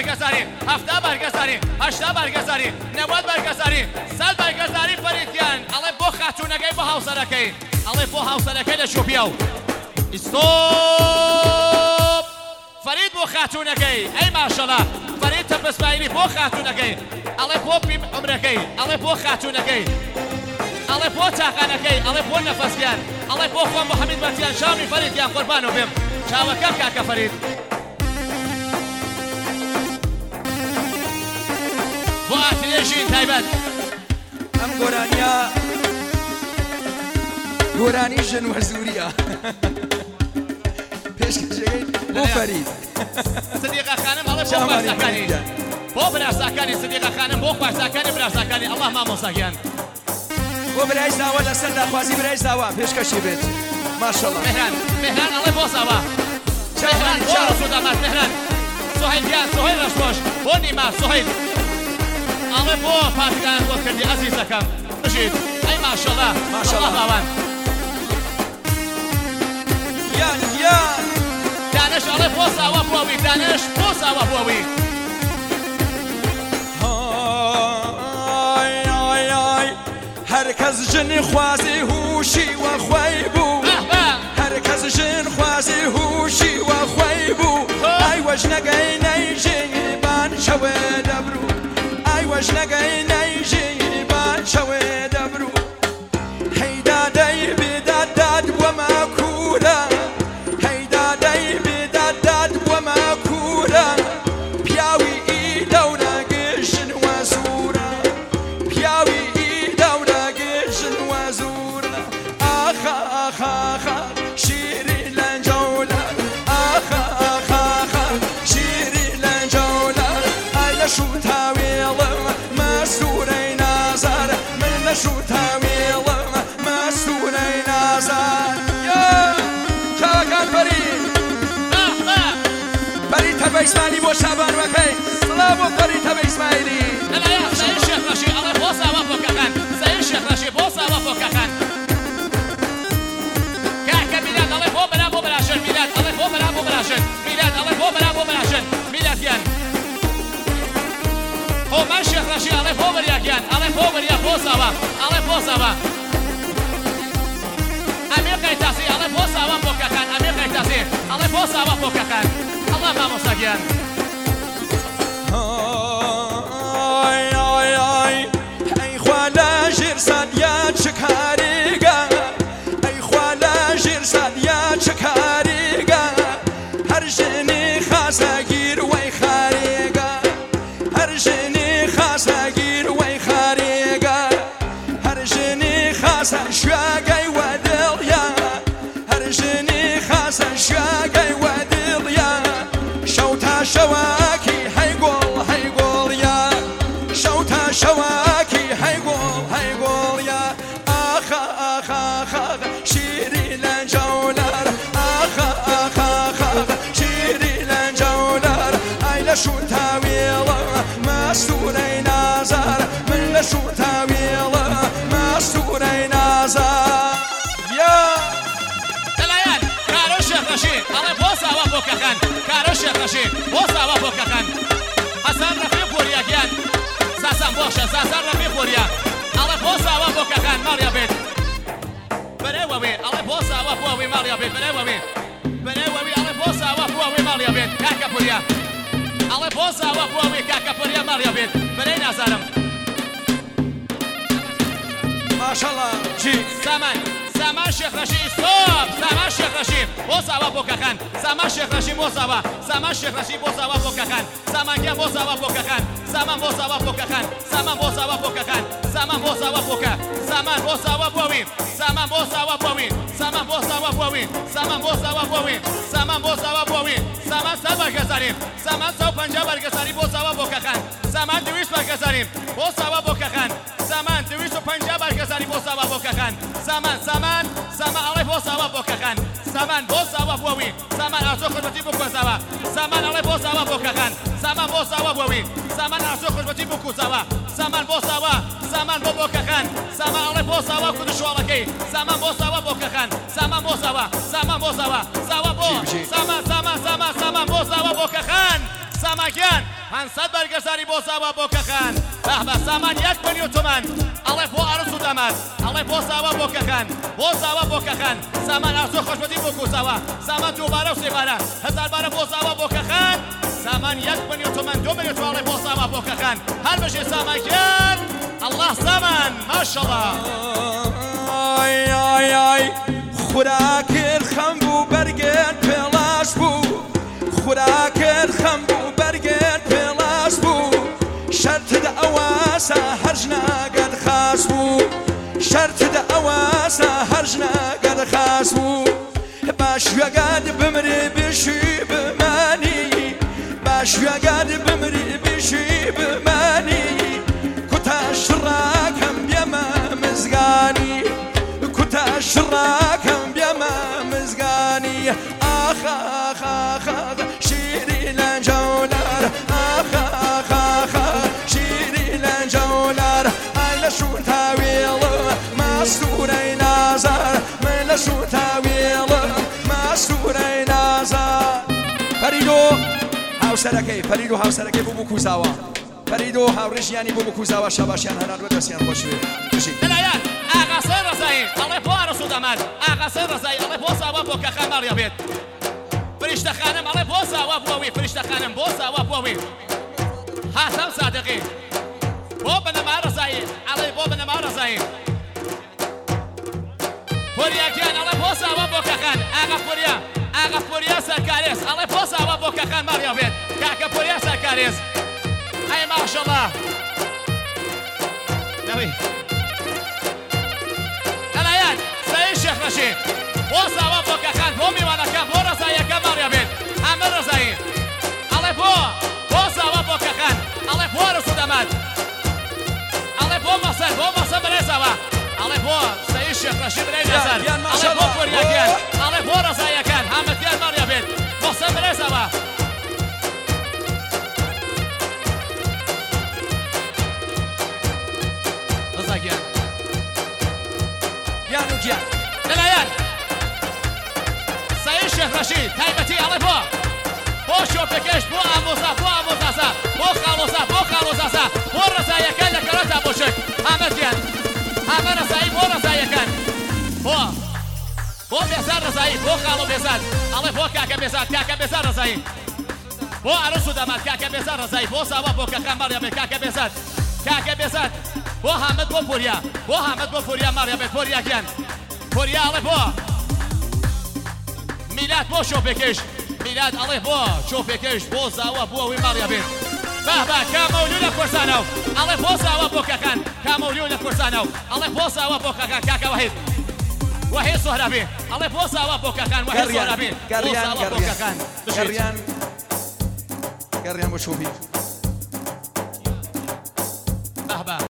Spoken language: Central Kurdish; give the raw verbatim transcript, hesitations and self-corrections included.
بەرگەزاری هەفتا بەرگەزاری هەشتا بەرگەزاری نەوەد بەرگەزاری سەد بەرگەزاری فەریدیان ئەڵێ بۆ خاتوونەکەی بۆ هاوسەرەکەی ئەڵێ بۆ هاوسەرەکەی لە شوپیا و ئیستۆپ فەرید بۆ خاتوونەکەی ئەی ماشەڵا فەرید تەپەسمایلی بۆ خاتوونەکەی ئەڵێ بۆ پیم عمرەکەی ئەڵێ بۆ خاتوونەکەی ئەڵێ بۆ چاقانەکەی ئەڵێ بۆ نەفەسیان ئەڵێ بۆ خۆم محەممەد بەتیان شامی فەریدیان قوربان و بێم چاوەکەم کاکە فەرید بۆ ئاترێژین تایبەت ئەم گۆرانیە گۆرانی ژن وەرزوریە پێشکەشەکەی بۆ فەرید سدیقە خانم ئەڵێ بۆ بارزەکانی بۆ براساکانی سدیقە خانم بۆ خوارزەکانی براساکانی ئەڵڵا مامۆستاگیان بۆ برای زاوە لەسەر داخوازی برای زاوە پێشکەشی بێت ماشەڵڵا مهران مهران ئەڵێ بۆ زاوە مهران بۆ ڕسوودامات مهران سوهیلیان سوهیل ڕەشبۆش بۆ نیما سوهیل ئەڵێ بۆ پارتیان بۆ کردی ئەزیزەکەم بژیت ئەی ماشەڵڵا ماشەڵڵا باوان یان یان دانش ئەڵێ بۆ زاوە بۆوی دانش بۆ زاوە بۆوی هەرکەس ژنی خوازی هوشی وەخوای بوو هەرکەس ژن خوازی هوشی وەخوای بوو ئای وەژنەگەی نەیژێبان شەوێ دەبرو ئای وەژنەگەی نەیژێبان شەوێ دەبرو هەیدادەی بێداداد وەمە کوورە هەیدادەی بێداداد وەمە کوورە پیاوی ئی دەورە گژن وەزورە پیاوی آخا آخا آخا شیری لنجولار آخا آخا آخا شیری لنجولار ای لشو تاویلم مستوری نازار من لشو تاویلم مستوری نازار یا چاکان فرید فرید تبا اسماعیلی بو شابان وکی سلام و فرید تبا اسماعیلی الا یا سید شیخ رشی الله بوسا و فوکخان سید شیخ رشی بوسا و فوکخان میلاد الله بو برا بو براشن میلاد الله بو برا بو براشن میلاد یان هو من شيخ رشي الله بو برا یان الله بو برا بوساوا الله بوساوا امیر قیتاسی الله بوساوا بوکخان امیر قیتاسی الله بوساوا بوکخان الله ما مستگیان آی آی آی ای خوالا جرسان یا چکاریگا ای خوالا جرسان یا چکاریگا هر جنی خاسگیر وی خاریگا هر جنی خاسگیر وی خاریگا هر جنی خاس شواگی و دلیا هر جنی خاس شواگی و دلیا شوتا شواکی هی گول هی گول یا شوتا شواکی هی گول هی گول یا آخا آخا آخا شیری لنجولار آخا آخا آخا شیری لنجولار ای لشو تاویلم مستوری نازار من لشو تاویلم مستوری نازار یا دلایان کارو شیخ رشی الله بوسا و فوکخان کارو شیخ رشی بوسا و فوکخان حسن رفیق پوریاگیان ساسان بوشه ساسان رفیق پوریا الله بوسا و فوکخان ماریا بیت بريوي الله بوسا وفوي ماليا بيت بريوي بريوي الله بوسا وفوي ماليا بيت كاكا بوريا الله بوسا وفوي كاكا بوريا ماليا بيت برينا زارم ما شاء الله جي سامان سامان شيخ رشيد ستوب سامان شيخ رشيد بوسا وفوكخان سامان شيخ رشيد بوسا و سامان شيخ رشيد بوسا وفوكخان سامان كيا بوسا وفوكخان سامان بوسا وفوكخان سامان بوسا وفوكخان سامان بوسا وفوكا سامان بوسا وفوي سامان بوسا وفوي سامان بوسا وفوي سامان بوسا وفوي سامان بوسا وفوي سامان سبع كسرين سامان سو پنجاه برگساری بوسا وفوكخان سامان دویست برگساری بوسا وفوكخان سامان دویست پنجاه برگساری بوسا وفوكخان سامان سامان سامان الله بوسا وفوكخان سامان بوسا وفوي سامان ارزو خدمتی بکوساوا سامان الله بوسا وفوكخان سامان بوسا وفوي سامان ارزو خدمتی بکوساوا سامان بوسا و سامان بوكخان سامان الله بوسا وكدشوالكي سامان بوسا وفوكخان سامان بوسا و سامان بوسا و سامان بو سامان سامان سامان سامان بوسا وفوكخان سامان كان پانسەد بەرگەزاری بۆ زاوا بۆکەکان بەهبە سامان یەک ملیۆن تومان ئەڵێ بۆ عروس و داماد ئەڵێ بۆ زاوا بۆکەکان بۆ زاوا بۆکەکان سامان ئازۆ خۆشمەتی بۆکو زاوا سامان دووبارە و سێبارە هەزار بارە بۆ زاوا بۆکەکان سامان یەک ملیۆن تومان دو ملیۆن تومان ئەڵێ بۆ زاوا بۆکەکان هەر بەشێ سامانکێن الله سامان ماشەڵڵا ئای ئای ئای خورا کرد خەم بوو بەرگێن پێڵاش بوو خورا کرد خەم بوو بەرگێن پێڵاش بوو شەرتدا ئەواسە هەرژناگەر خاس بوو شەرتدا ئەواسە هەرژناگەر خاس بوو باشوێگات بمری بشی بمانی باشوێگات بمری بشی بمانی کوتاش ڕاکەم بێمە مزگانی کوتاش ڕاکەم بێمە مزگانی ئاخ ئاخ ئاخ شیری لەنجەولار ئاخ ئاخ ئاخ شیری لەنجەولار ئای لە شوون تاوێڵم ماستورەی نازار من لە شوون تاوێڵم ماستورەی نازار فەریدۆ هاوسەرەکەی فەریدۆ هاوسەرەکەی بوو بوو کوزاوە فەریدۆ هاوڕێژیانی بوو بوو کوزاوە شەباشیان هەناردوە دەستیان خۆشوێ لەلایەن ئاغاسەی ڕزایی ئەڵێ بۆ عروس و داماد ئاغاسەی ڕزایی ئەڵێ بۆ زاوا بۆکەکان ماڕیا بێت فریشتەخانم ئەڵێ بۆ زاوا بووەوی فریشتەخانم بۆ زاوا بووەوی هاتەم سادقی بۆ بنەما ڕزایی ئەڵێ بۆ بنەما ڕزایی پۆریاکیان ئەڵێ بۆ زاوا بۆکەکان ئاغا پۆریا ئاغا پۆریا سەرکارێز ئەڵێ بۆ زاوا بۆکەکان ماڕیا بێت کاکە پۆریا سەرکارێز ئەی ماشەڵڵا نەوی لەلایەن سەعید شێخ ڕەشید بۆ زاوا بۆکەکان بۆ میوانەکان بۆ ڕزاییەکان ماڕیا بێت ئەمە ڕزایی ئەڵێ بۆ بۆ زاوا بۆکەکان ئەڵێ بۆ عروس و داماد ئەڵێ بۆ مەسەر بۆ مەسەر بەرەی زاوا ئەڵێ بۆ سەعید شێخ ڕەشید بەرەی نەزار ئەڵێ بۆ پۆریاکیان ئەڵێ بۆ ڕزاییەکان هەمەتیان ماڕیا بێت مەسەر بەرەی زاوا ڕزاگیان گیان و گیان لەلایەن سەعید شێخ ڕەشید تایبەتی ئەڵێ بۆ بۆ شۆپێکەش بۆ ئامۆزا بۆ ئامۆزاسا بۆ خاڵۆزا بۆ خاڵۆزاسا بۆ ڕزاییەکان لە کەرەتا بۆ شێک ئامەدیان ئامە ڕزایی بۆ ڕزاییەکان بۆ بۆ بێزار ڕزایی بۆ خاڵۆ بێزار ئەڵێ بۆ کاکە بێزار کاکە بێزار ڕزایی بۆ عروس و داماد کاکە بێزار ڕزایی بۆ زاوا بۆکەکان ماڕیا بێت کاکە بێزار کاکە بێزار بۆ حامد بۆ پۆریا بۆ حامد بۆ پۆریا ماڕیا بێت پۆریاکیان پۆریا ئەڵێ بۆ میلاد بۆ شۆپێکەش میلاد ئەڵێ بۆ شۆپێکەش بۆ زاوا بووەوەی ماڕیا بێت بەهبە کامەولو لە کورسانەوە ئەڵێ بۆ زاوا بۆکەکان کامەولو لە کورسانەوە ئەڵێ بۆ زاوا بۆکەکان کاکە وەحید وەحید سۆهرابی ئەڵێ بۆ زاوا بۆکەکان وەحید سۆهرابی بۆ زاوا بۆکەکان گەڕیان گەڕیان بۆ شۆپی